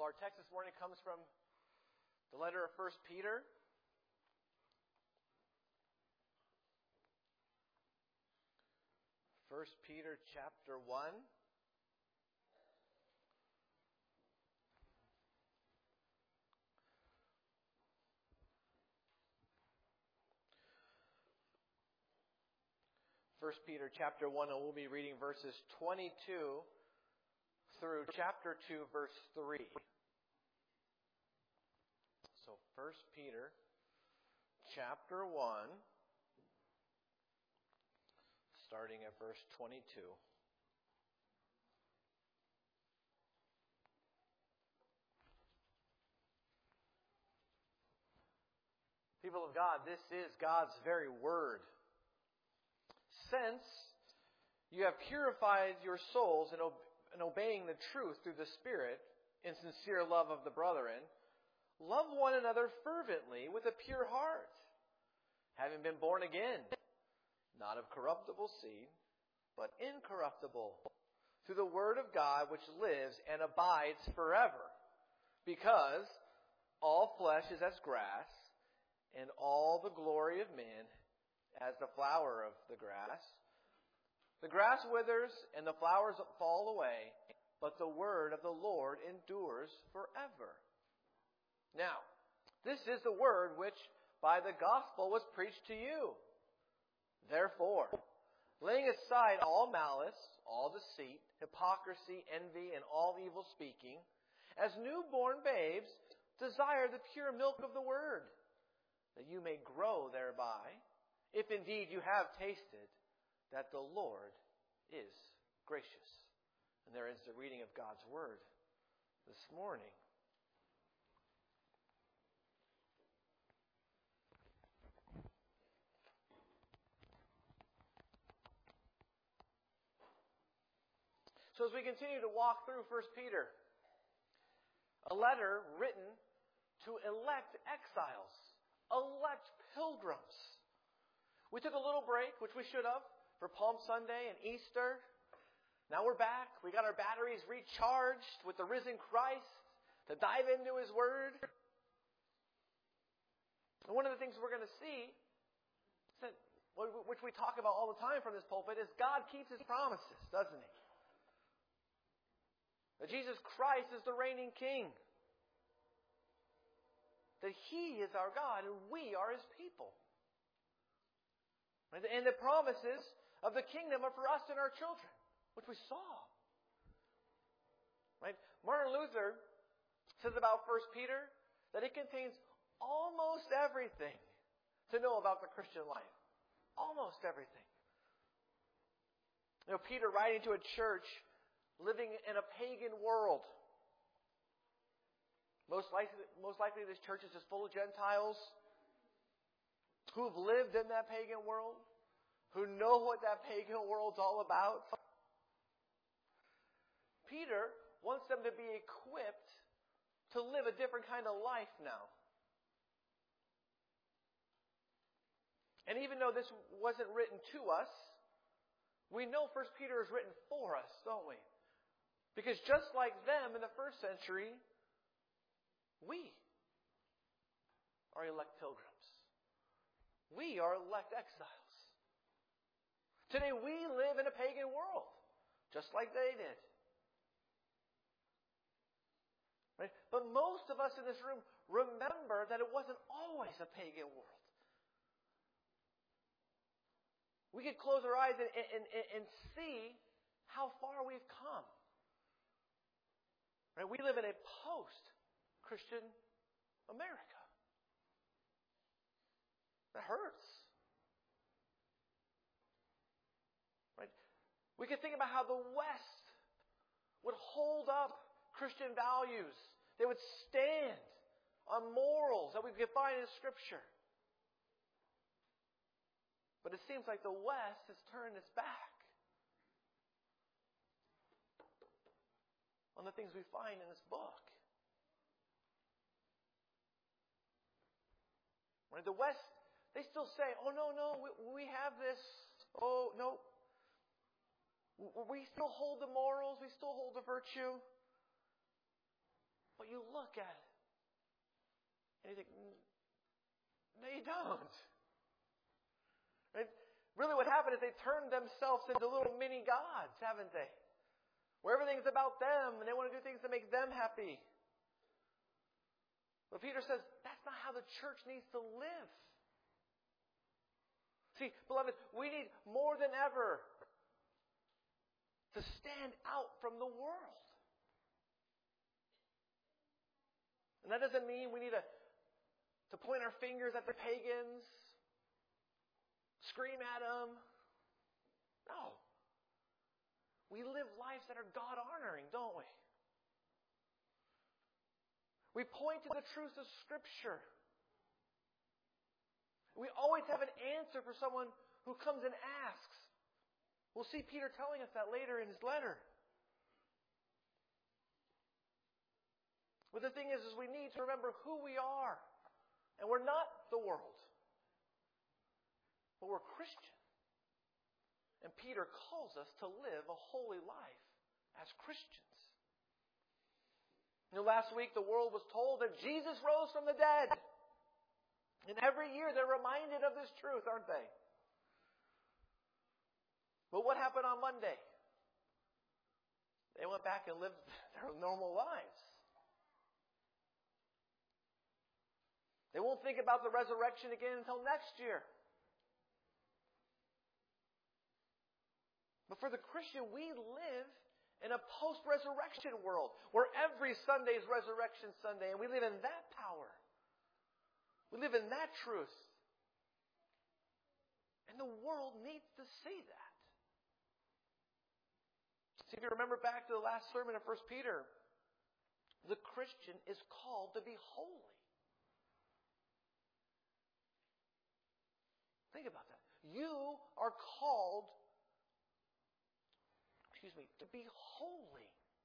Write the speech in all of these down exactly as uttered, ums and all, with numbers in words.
Well, our text this morning comes from the letter of First Peter. First Peter chapter one. First Peter chapter one, and we'll be reading verses twenty-two through chapter two, verse three. So First Peter chapter one, starting at verse twenty-two. People of God, this is God's very word. Since you have purified your souls in, ob- in obeying the truth through the Spirit in sincere love of the brethren, love one another fervently with a pure heart, having been born again, not of corruptible seed, but incorruptible, through the word of God which lives and abides forever. Because all flesh is as grass, and all the glory of man as the flower of the grass. The grass withers and the flowers fall away, but the word of the Lord endures forever. Now, this is the word which by the gospel was preached to you. Therefore, laying aside all malice, all deceit, hypocrisy, envy, and all evil speaking, as newborn babes, desire the pure milk of the word, that you may grow thereby, if indeed you have tasted that the Lord is gracious. And there ends the reading of God's word this morning. So as we continue to walk through First Peter, a letter written to elect exiles, elect pilgrims. We took a little break, which we should have, for Palm Sunday and Easter. Now we're back. We got our batteries recharged with the risen Christ to dive into His Word. And one of the things we're going to see, which we talk about all the time from this pulpit, is God keeps His promises, doesn't He? That Jesus Christ is the reigning King. That He is our God and we are His people. And the promises of the kingdom are for us and our children, which we saw. Right? Martin Luther says about First Peter that it contains almost everything to know about the Christian life. Almost everything. You know, Peter writing to a church living in a pagan world. Most likely, most likely this church is just full of Gentiles who have lived in that pagan world, who know what that pagan world's all about. Peter wants them to be equipped to live a different kind of life now. And even though this wasn't written to us, we know First Peter is written for us, don't we? Because just like them in the first century, we are elect pilgrims. We are elect exiles. Today we live in a pagan world, just like they did. Right? But most of us in this room remember that it wasn't always a pagan world. We could close our eyes and, and, and, and see how far we've come. Right? We live in a post-Christian America. That hurts. Right? We could think about how the West would hold up Christian values. They would stand on morals that we could find in Scripture. But it seems like the West has turned its back on the things we find in this book. Right? The West, they still say, oh, no, no, we, we have this. Oh, no. We still hold the morals. We still hold the virtue. But you look at it, and you think, no, you don't. Right? Really what happened is they turned themselves into little mini gods, haven't they? Where everything's about them, and they want to do things to make them happy. But Peter says, that's not how the church needs to live. See, beloved, we need more than ever to stand out from the world. And that doesn't mean we need to, to point our fingers at the pagans, scream at them. No. We live lives that are God-honoring, don't we? We point to the truth of Scripture. We always have an answer for someone who comes and asks. We'll see Peter telling us that later in his letter. But the thing is, is we need to remember who we are. And we're not the world. But we're Christian. And Peter calls us to live a holy life as Christians. You know, last week the world was told that Jesus rose from the dead. And every year they're reminded of this truth, aren't they? But what happened on Monday? They went back and lived their normal lives. They won't think about the resurrection again until next year. But for the Christian, we live in a post-resurrection world where every Sunday is Resurrection Sunday, and we live in that power. We live in that truth. And the world needs to see that. See, if you remember back to the last sermon of First Peter, the Christian is called to be holy. Think about that. You are called, excuse me, to be holy.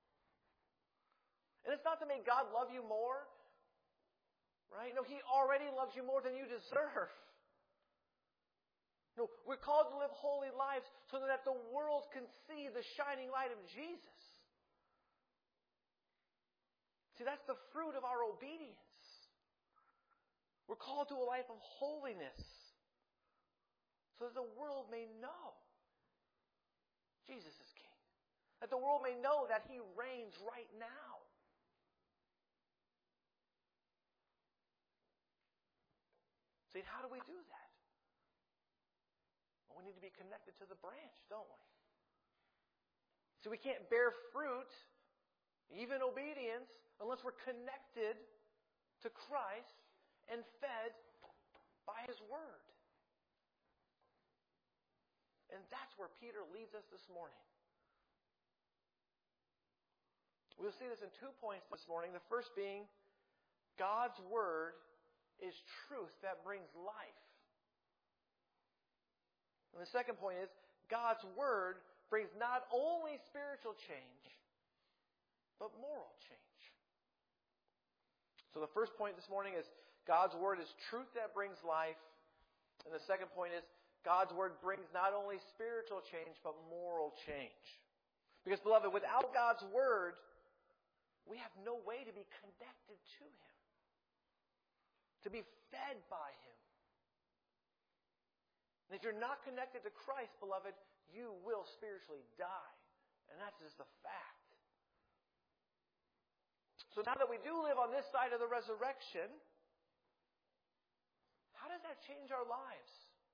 And it's not to make God love you more, right? No, He already loves you more than you deserve. No, we're called to live holy lives so that the world can see the shining light of Jesus. See, that's the fruit of our obedience. We're called to a life of holiness so that the world may know Jesus is King. That the world may know that He reigns right now. See, how do we do that? Well, we need to be connected to the branch, don't we? See, we can't bear fruit, even obedience, unless we're connected to Christ and fed by His Word. And that's where Peter leads us this morning. We'll see this in two points this morning. The first being, God's Word is truth that brings life. And the second point is, God's Word brings not only spiritual change, but moral change. So the first point this morning is, God's Word is truth that brings life. And the second point is, God's Word brings not only spiritual change, but moral change. Because, beloved, without God's Word, we have no way to be connected to Him. To be fed by Him. And if you're not connected to Christ, beloved, you will spiritually die. And that's just a fact. So now that we do live on this side of the resurrection, how does that change our lives?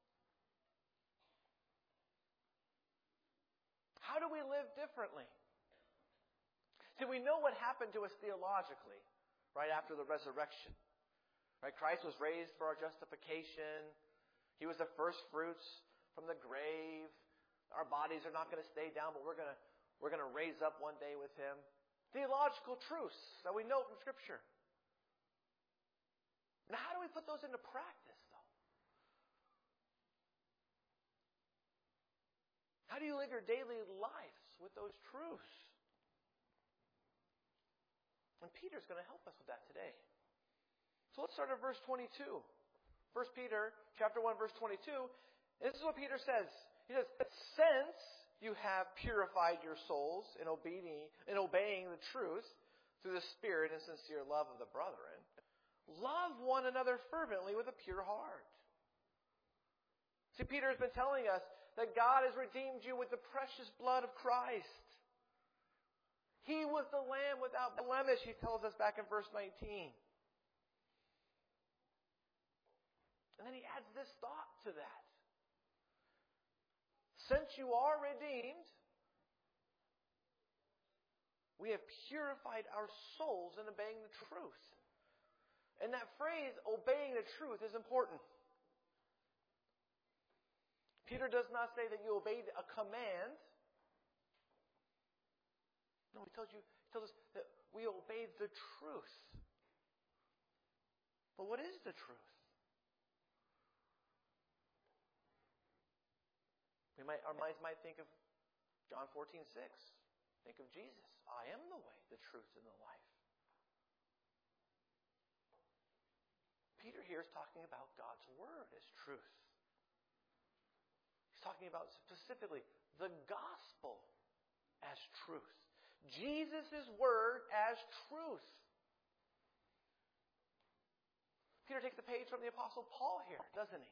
How do we live differently? See, we know what happened to us theologically right after the resurrection. Right? Christ was raised for our justification. He was the first fruits from the grave. Our bodies are not going to stay down, but we're going to we're going to raise up one day with Him. Theological truths that we know from Scripture. Now, how do we put those into practice, though? How do you live your daily lives with those truths? And Peter's going to help us with that today. So let's start at verse twenty-two. First Peter chapter one, verse twenty-two. This is what Peter says. He says, since you have purified your souls in obeying, in obeying the truth through the Spirit and sincere love of the brethren, love one another fervently with a pure heart. See, Peter has been telling us that God has redeemed you with the precious blood of Christ. He was the Lamb without blemish, he tells us back in verse nineteen. And then he adds this thought to that. Since you are redeemed, we have purified our souls in obeying the truth. And that phrase, obeying the truth, is important. Peter does not say that you obeyed a command. No, he tells you, he tells us that we obeyed the truth. But what is the truth? We might, our minds might think of John fourteen six. Think of Jesus. I am the way, the truth, and the life. Peter here is talking about God's Word as truth. He's talking about specifically the gospel as truth. Jesus' Word as truth. Peter takes the page from the Apostle Paul here, doesn't he?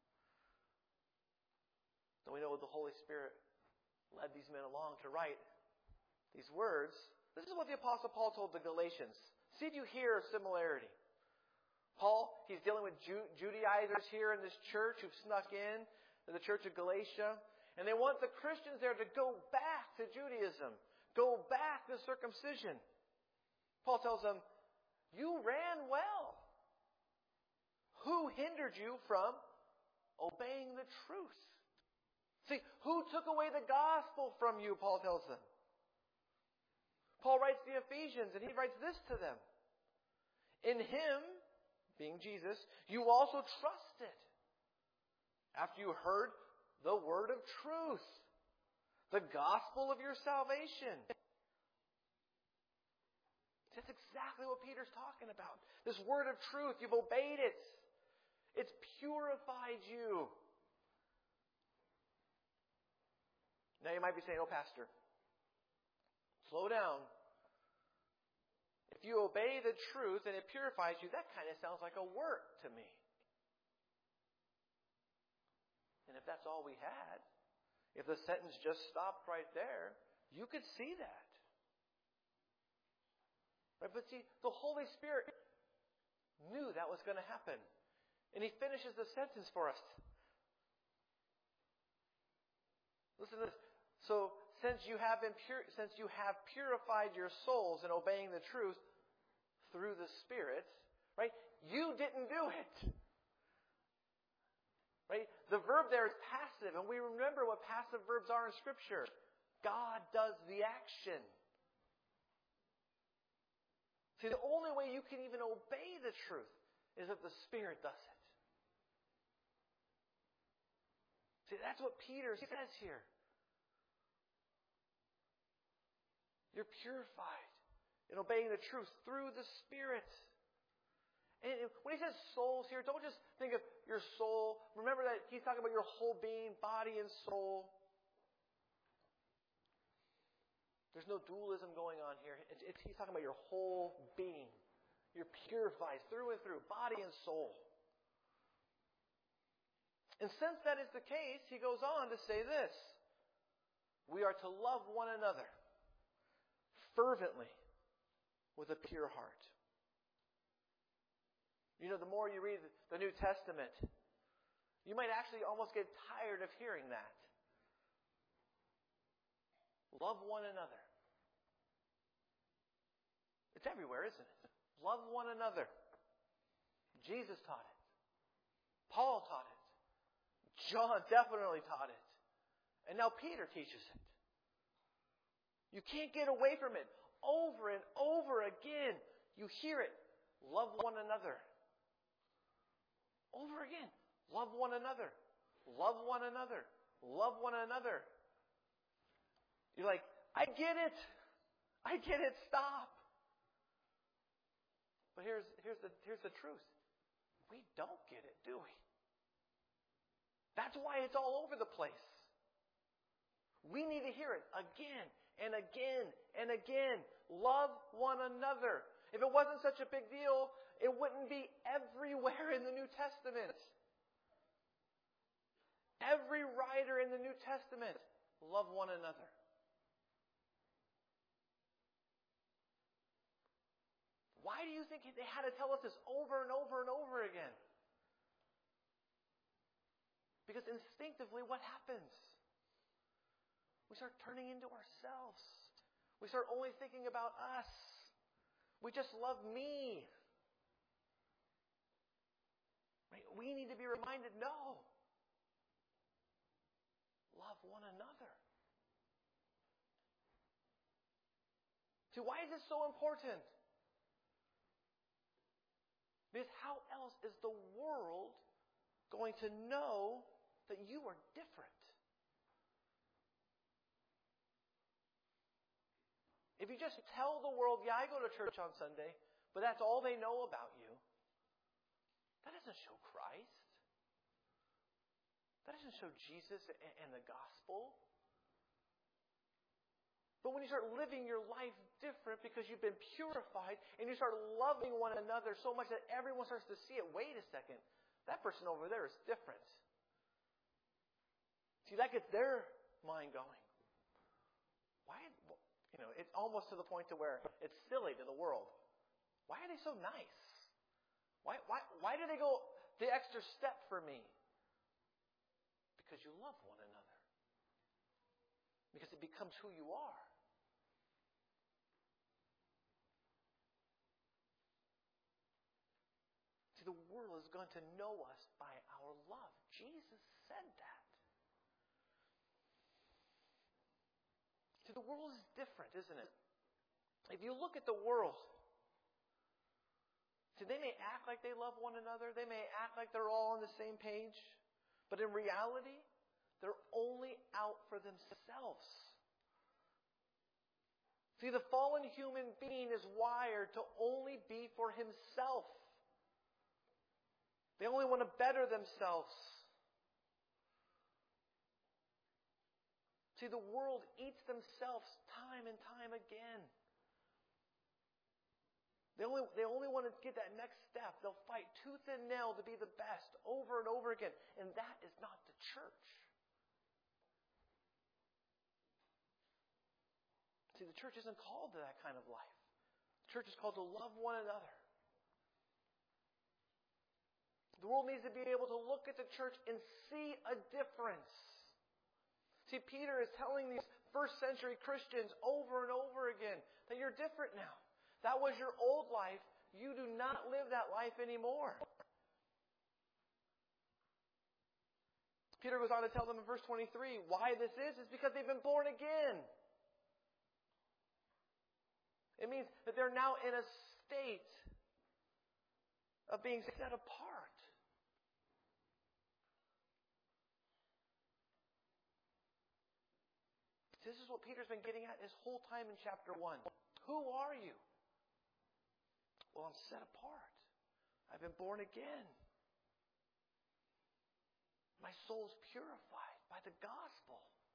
So we know the Holy Spirit led these men along to write these words. This is what the Apostle Paul told the Galatians. See if you hear a similarity. Paul, he's dealing with Ju- Judaizers here in this church who've snuck in to the church of Galatia. And they want the Christians there to go back to Judaism. Go back to circumcision. Paul tells them, you ran well. Who hindered you from obeying the truth? See, who took away the gospel from you, Paul tells them. Paul writes the Ephesians, and he writes this to them. In him, being Jesus, you also trusted. After you heard the word of truth, the gospel of your salvation. That's exactly what Peter's talking about. This word of truth, you've obeyed it. It's purified you. Now you might be saying, oh, Pastor, slow down. If you obey the truth and it purifies you, that kind of sounds like a work to me. And if that's all we had, if the sentence just stopped right there, you could see that. Right? But see, the Holy Spirit knew that was going to happen. And he finishes the sentence for us. Listen to this. So, since you have been pur- since you have purified your souls in obeying the truth through the Spirit, right? You didn't do it. Right? The verb there is passive, and we remember what passive verbs are in Scripture. God does the action. See, the only way you can even obey the truth is if the Spirit does it. See, that's what Peter says here. You're purified in obeying the truth through the Spirit. And when he says souls here, don't just think of your soul. Remember that he's talking about your whole being, body and soul. There's no dualism going on here. It's, it's, he's talking about your whole being. You're purified through and through, body and soul. And since that is the case, he goes on to say this. We are to love one another fervently with a pure heart. You know, the more you read the New Testament, you might actually almost get tired of hearing that. Love one another. It's everywhere, isn't it? Love one another. Jesus taught it. Paul taught it. John definitely taught it. And now Peter teaches it. You can't get away from it. Over and over again, you hear it. Love one another. Over again. Love one another. Love one another. Love one another. You're like, I get it. I get it. Stop. But here's, here's, the, here's the truth. We don't get it, do we? That's why it's all over the place. We need to hear it again and again and again. Love one another. If it wasn't such a big deal, it wouldn't be everywhere in the New Testament. Every writer in the New Testament, love one another. Why do you think they had to tell us this over and over and over again? Because instinctively, what happens? We start turning into ourselves. We start only thinking about us. We just love me. Right? We need to be reminded, no. Love one another. See, why is this so important? Because how else is the world going to know that you are different? If you just tell the world, yeah, I go to church on Sunday, but that's all they know about you, that doesn't show Christ. That doesn't show Jesus and the gospel. But when you start living your life different because you've been purified and you start loving one another so much that everyone starts to see it, wait a second, that person over there is different. See, that gets their mind going. Why, you know, it's almost to the point to where it's silly to the world. Why are they so nice? Why, why, why do they go the extra step for me? Because you love one another. Because it becomes who you are. See, the world is going to know us by our love. Jesus said that. See, the world is different, isn't it? If you look at the world, see, they may act like they love one another. They may act like they're all on the same page. But in reality, they're only out for themselves. See, the fallen human being is wired to only be for himself. They only want to better themselves. See, the world eats themselves time and time again. They only, they only want to get that next step. They'll fight tooth and nail to be the best over and over again. And that is not the church. See, the church isn't called to that kind of life. The church is called to love one another. The world needs to be able to look at the church and see a difference. See, Peter is telling these first century Christians over and over again that you're different now. That was your old life. You do not live that life anymore. Peter goes on to tell them in verse twenty-three why this is. It's because they've been born again. It means that they're now in a state of being set apart. This is what Peter's been getting at his whole time in chapter one. Who are you? Well, I'm set apart. I've been born again. My soul's purified by the gospel.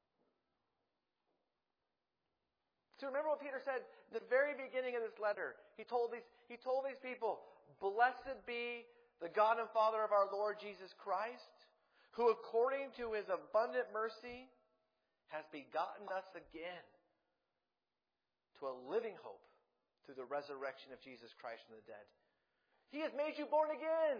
So remember what Peter said at the very beginning of this letter. He told these, he told these people, "Blessed be the God and Father of our Lord Jesus Christ, who according to his abundant mercy has begotten us again to a living hope through the resurrection of Jesus Christ from the dead." He has made you born again.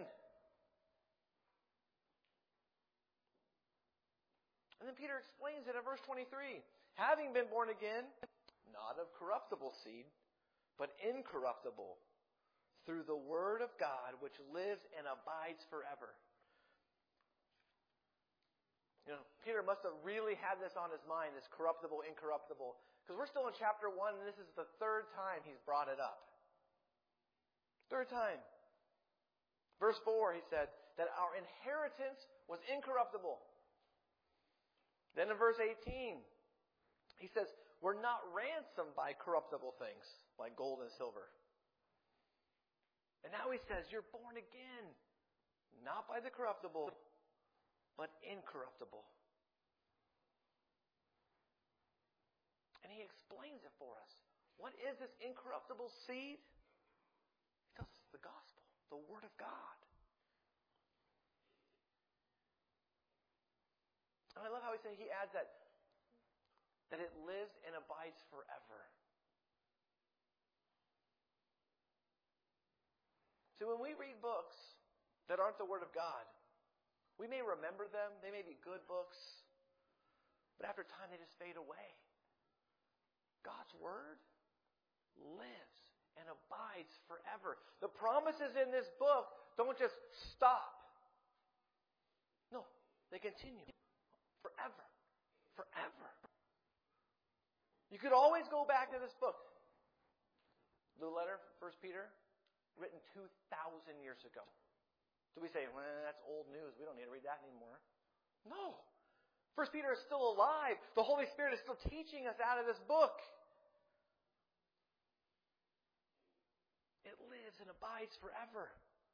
And then Peter explains it in verse twenty-three. Having been born again, not of corruptible seed, but incorruptible, through the word of God, which lives and abides forever. You know, Peter must have really had this on his mind, this corruptible, incorruptible. Because we're still in chapter one, and this is the third time he's brought it up. Third time. Verse four, he said that our inheritance was incorruptible. Then in verse eighteen, he says, we're not ransomed by corruptible things, like gold and silver. And now he says, you're born again, not by the corruptible, but incorruptible. And he explains it for us. What is this incorruptible seed? He tells us the gospel, the Word of God. And I love how he says he adds that, that it lives and abides forever. So when we read books that aren't the Word of God, we may remember them, they may be good books, but after time they just fade away. God's Word lives and abides forever. The promises in this book don't just stop. No, they continue forever. Forever. You could always go back to this book. The letter, First Peter, written two thousand years ago. Do we say, well, that's old news. We don't need to read that anymore. No. First Peter is still alive. The Holy Spirit is still teaching us out of this book. It lives and abides forever.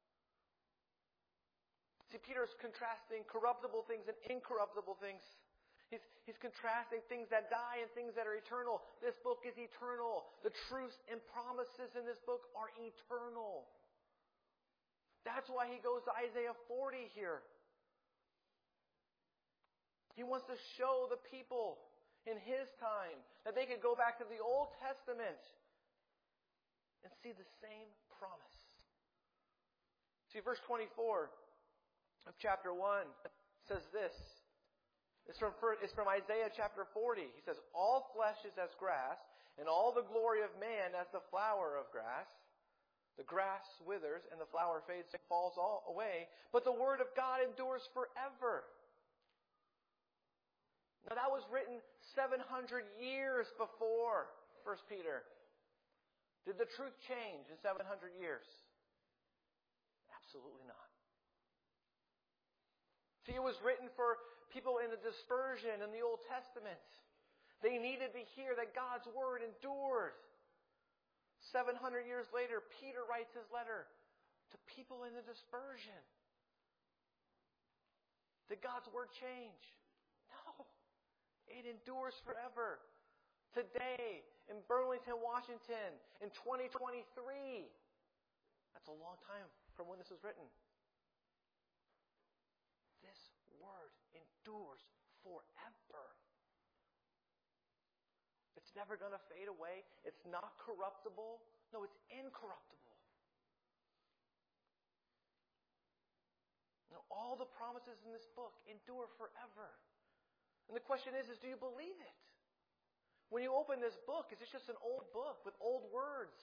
See, Peter's contrasting corruptible things and incorruptible things. He's, he's contrasting things that die and things that are eternal. This book is eternal. The truths and promises in this book are eternal. That's why he goes to Isaiah forty here. He wants to show the people in his time that they could go back to the Old Testament and see the same promise. See, verse twenty-four of chapter one says this. It's from, it's from Isaiah chapter forty. He says, all flesh is as grass, and all the glory of man as the flower of grass. The grass withers, and the flower fades and falls all away. But the word of God endures forever. Now that was written seven hundred years before First Peter. Did the truth change in seven hundred years? Absolutely not. See, it was written for people in the dispersion in the Old Testament. They needed to hear that God's Word endured. seven hundred years later, Peter writes his letter to people in the dispersion. Did God's Word change? No. It endures forever. Today, in Burlington, Washington, in twenty twenty-three. That's a long time from when this was written. This Word endures forever. It's never going to fade away. It's not corruptible. No, it's incorruptible. Now, all the promises in this book endure forever. And the question is, is do you believe it? When you open this book, is this just an old book with old words?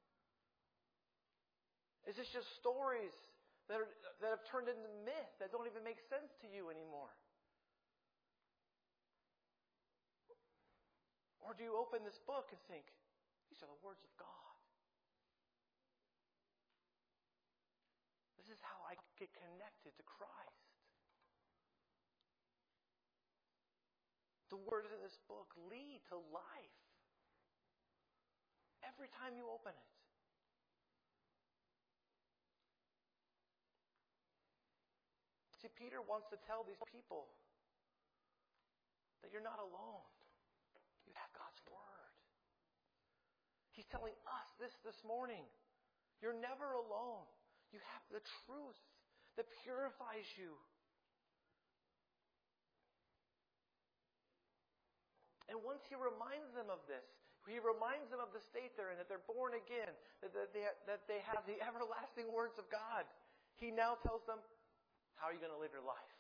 Is this just stories that are, that have turned into myth that don't even make sense to you anymore? Or do you open this book and think, these are the words of God? This is how I get connected to Christ. The words in this book lead to life. Every time you open it. See, Peter wants to tell these people that you're not alone. You have God's Word. He's telling us this this morning. You're never alone. You have the truth that purifies you. And once he reminds them of this, he reminds them of the state they're in, that they're born again, that they, that they have the everlasting words of God. He now tells them, how are you going to live your life?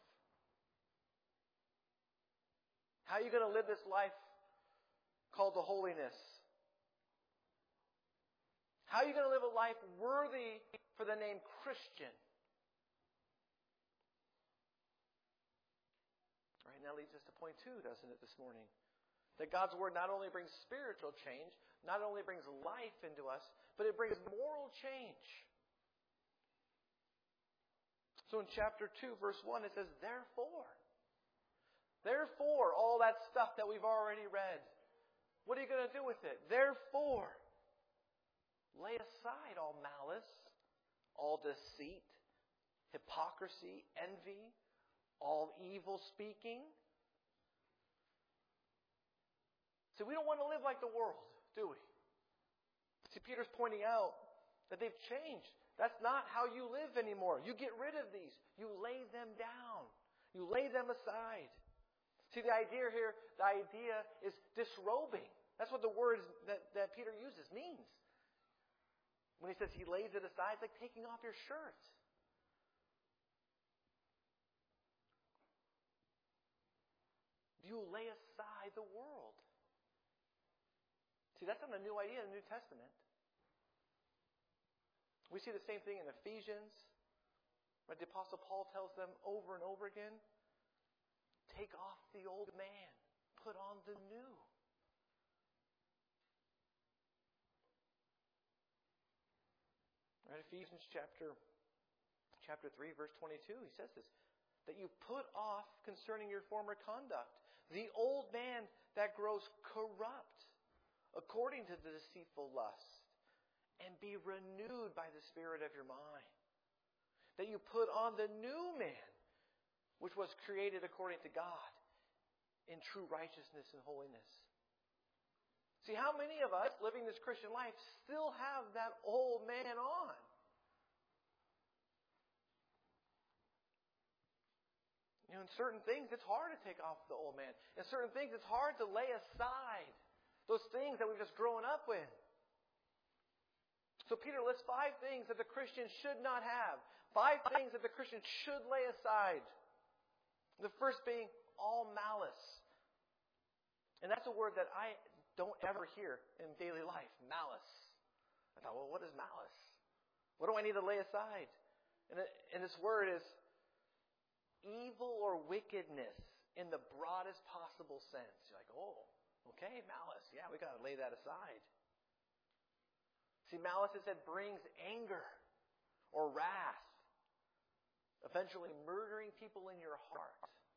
How are you going to live this life called the holiness? How are you going to live a life worthy for the name Christian? Right, and that leads us to point two, doesn't it, this morning? That God's Word not only brings spiritual change, not only brings life into us, but it brings moral change. So in chapter two, verse one, it says, Therefore. Therefore, all that stuff that we've already read. What are you going to do with it? Therefore, lay aside all malice, all deceit, hypocrisy, envy, all evil speaking. So we don't want to live like the world, do we? See, Peter's pointing out that they've changed. That's not how you live anymore. You get rid of these. You lay them down. You lay them aside. See, the idea here, the idea is disrobing. That's what the word that, that Peter uses means. When he says he lays it aside, it's like taking off your shirt. You lay aside the world. See, that's not a new idea in the New Testament. We see the same thing in Ephesians. Right? The Apostle Paul tells them over and over again, take off the old man, put on the new. Right? Ephesians chapter, chapter three, verse twenty-two, he says this, that you put off concerning your former conduct the old man that grows corrupt according to the deceitful lust, and be renewed by the Spirit of your mind. That you put on the new man, which was created according to God, in true righteousness and holiness. See, how many of us living this Christian life still have that old man on? You know, in certain things, it's hard to take off the old man. In certain things, it's hard to lay aside those things that we've just grown up with. So Peter lists five things that the Christian should not have. Five things that the Christian should lay aside. The first being all malice. And that's a word that I don't ever hear in daily life. Malice. I thought, well, what is malice? What do I need to lay aside? And, it, and this word is evil or wickedness in the broadest possible sense. You're like, oh, okay, malice. Yeah, we got to lay that aside. See, malice, it said, brings anger or wrath, eventually murdering people in your heart.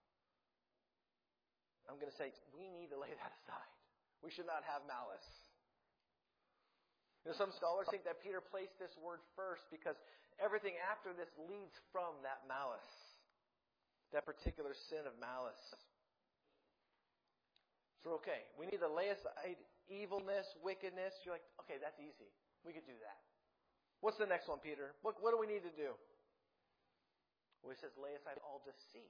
I'm going to say, we need to lay that aside. We should not have malice. You know, some scholars think that Peter placed this word first because everything after this leads from that malice, that particular sin of malice. So, okay, we need to lay aside evilness, wickedness. You're like, okay, that's easy. We could do that. What's the next one, Peter? What, what do we need to do? Well, he says, lay aside all deceit.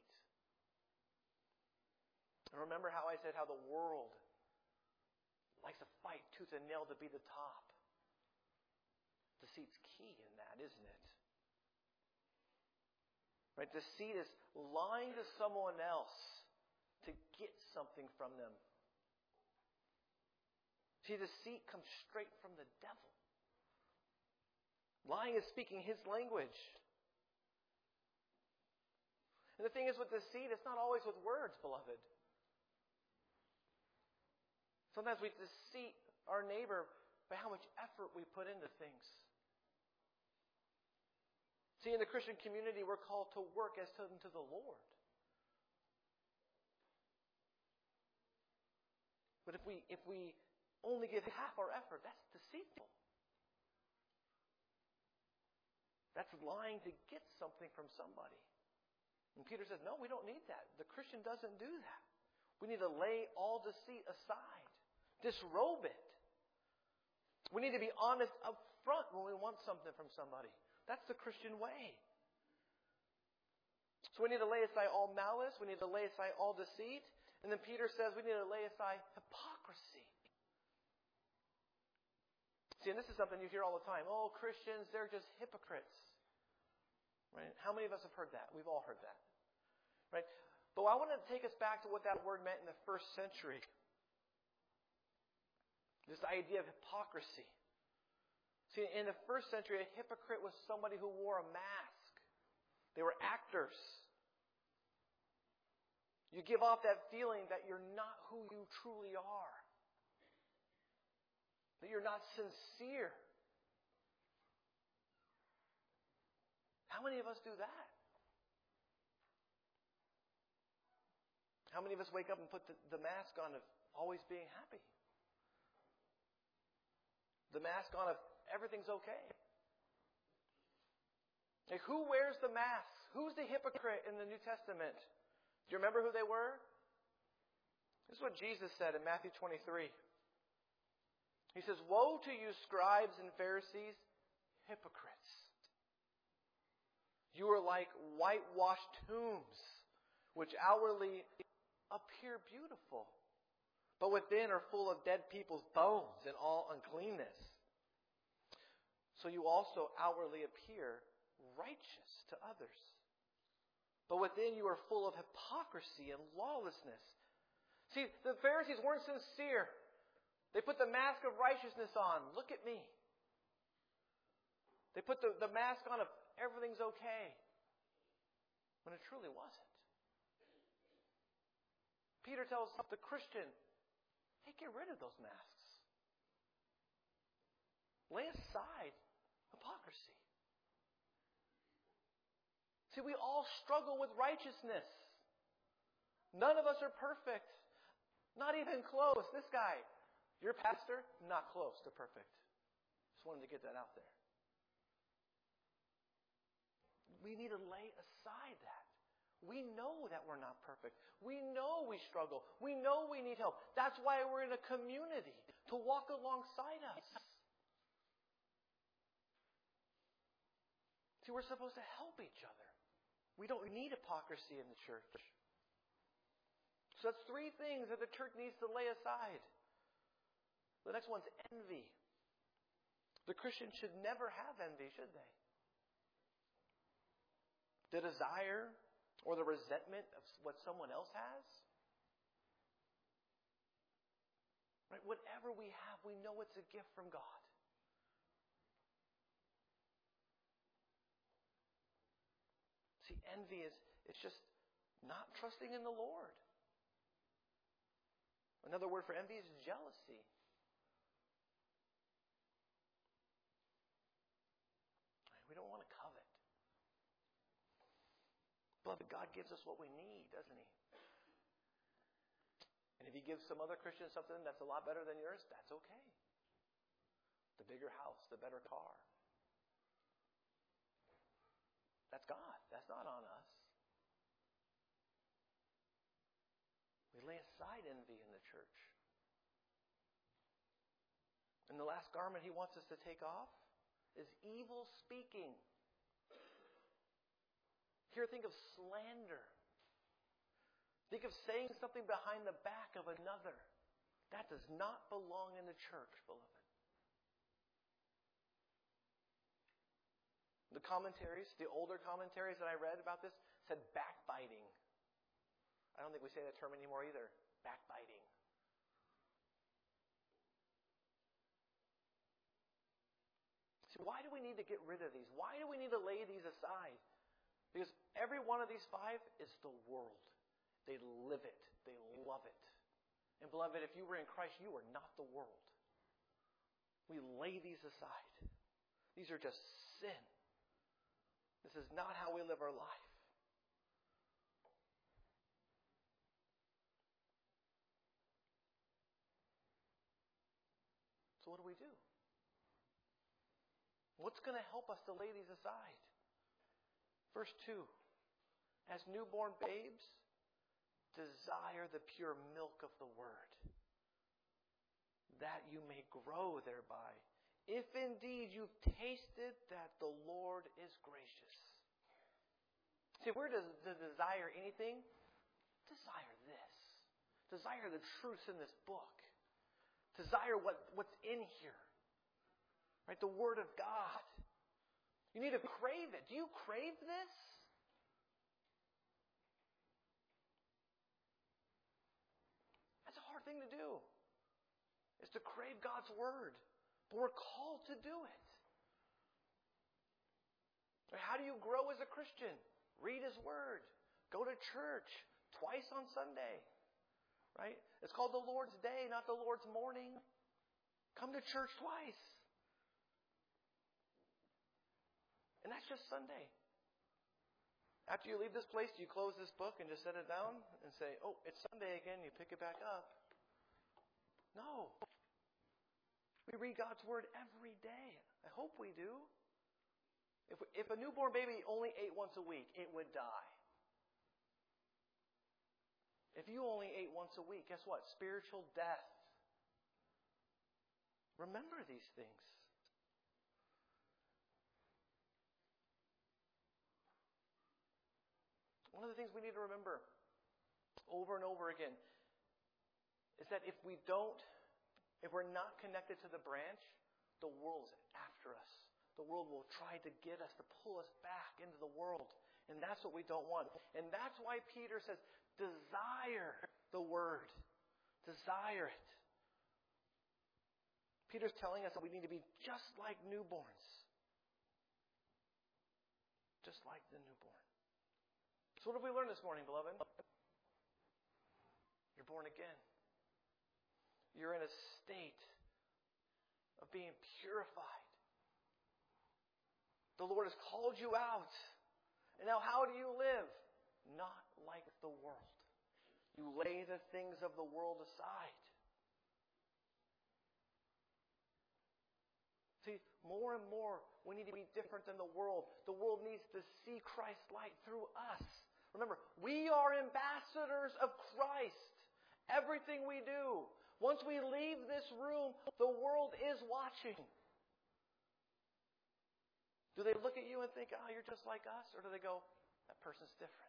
And remember how I said how the world likes to fight tooth and nail to be the top. Deceit's key in that, isn't it? Right? Deceit is lying to someone else to get something from them. See, deceit comes straight from the devil. Lying is speaking his language. And the thing is with deceit, it's not always with words, beloved. Sometimes we deceive our neighbor by how much effort we put into things. See, in the Christian community, we're called to work as unto the Lord. But if we if we only give half our effort, that's deceitful. That's lying to get something from somebody. And Peter says, no, we don't need that. The Christian doesn't do that. We need to lay all deceit aside. Disrobe it. We need to be honest up front when we want something from somebody. That's the Christian way. So we need to lay aside all malice. We need to lay aside all deceit. And then Peter says we need to lay aside hypocrisy. See, and this is something you hear all the time. Oh, Christians, they're just hypocrites. Right? How many of us have heard that? We've all heard that. Right? But I want to take us back to what that word meant in the first century. This idea of hypocrisy. See, in the first century, a hypocrite was somebody who wore a mask. They were actors. You give off that feeling that you're not who you truly are. That you're not sincere. How many of us do that? How many of us wake up and put the, the mask on of always being happy? The mask on of everything's okay. Like, who wears the mask? Who's the hypocrite in the New Testament? Do you remember who they were? This is what Jesus said in Matthew twenty-three. He says, "Woe to you, scribes and Pharisees, hypocrites! You are like whitewashed tombs, which outwardly appear beautiful, but within are full of dead people's bones and all uncleanness. So you also outwardly appear righteous to others, but within you are full of hypocrisy and lawlessness." See, the Pharisees weren't sincere. They put the mask of righteousness on. Look at me. They put the, the mask on of everything's okay, when it truly wasn't. Peter tells the Christian, hey, get rid of those masks. Lay aside hypocrisy. See, we all struggle with righteousness. None of us are perfect. Not even close. This guy, your pastor, not close to perfect. Just wanted to get that out there. We need to lay aside that. We know that we're not perfect. We know we struggle. We know we need help. That's why we're in a community, to walk alongside us. See, we're supposed to help each other. We don't need hypocrisy in the church. So that's three things that the church needs to lay aside. The next one's envy. The Christian should never have envy, should they? The desire or the resentment of what someone else has. Right? Whatever we have, we know it's a gift from God. See, envy is it's just not trusting in the Lord. Another word for envy is jealousy. We don't want to covet. But God gives us what we need, doesn't He? And if He gives some other Christian something that's a lot better than yours, that's okay. The bigger house, the better car. That's God. That's not on us. We lay aside envy in the church. And the last garment He wants us to take off is evil speaking. Here, think of slander. Think of saying something behind the back of another. That does not belong in the church, beloved. The commentaries, the older commentaries that I read about this, said backbiting. I don't think we say that term anymore either. Backbiting. See, why do we need to get rid of these? Why do we need to lay these aside? Because every one of these five is the world. They live it. They love it. And beloved, if you were in Christ, you are not the world. We lay these aside. These are just sin. This is not how we live our life. So what do we do? What's going to help us to lay these aside? Verse two, as newborn babes, desire the pure milk of the word, that you may grow thereby, if indeed you've tasted that the Lord is gracious. See, if we're to, to desire anything, desire this. Desire the truths in this book. Desire what, what's in here. Right? The Word of God. You need to crave it. Do you crave this? That's a hard thing to do. Is to crave God's Word. But we're called to do it. How do you grow as a Christian? Read His Word. Go to church twice on Sunday. Right? It's called the Lord's Day, not the Lord's morning. Come to church twice. And that's just Sunday. After you leave this place, do you close this book and just set it down and say, oh, it's Sunday again, you pick it back up? No. We read God's Word every day. I hope we do. If, if a newborn baby only ate once a week, it would die. If you only ate once a week, guess what? Spiritual death. Remember these things. One of the things we need to remember over and over again is that if we don't, if we're not connected to the branch, the world's after us. The world will try to get us, to pull us back into the world. And that's what we don't want. And that's why Peter says, desire the word. Desire it. Peter's telling us that we need to be just like newborns. Just like the newborn. So what have we learned this morning, beloved? You're born again. You're in a state of being purified. The Lord has called you out. And now how do you live? Not like the world. You lay the things of the world aside. See, more and more, we need to be different than the world. The world needs to see Christ's light through us. Remember, we are ambassadors of Christ. Everything we do. Once we leave this room, the world is watching. Do they look at you and think, oh, you're just like us? Or do they go, that person's different?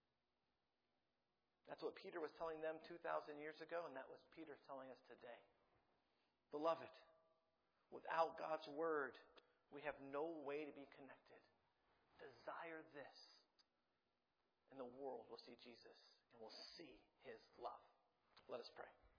That's what Peter was telling them two thousand years ago, and that was Peter telling us today. Beloved, without God's word, we have no way to be connected. Desire this, and the world will see Jesus, and will see his love. Let us pray.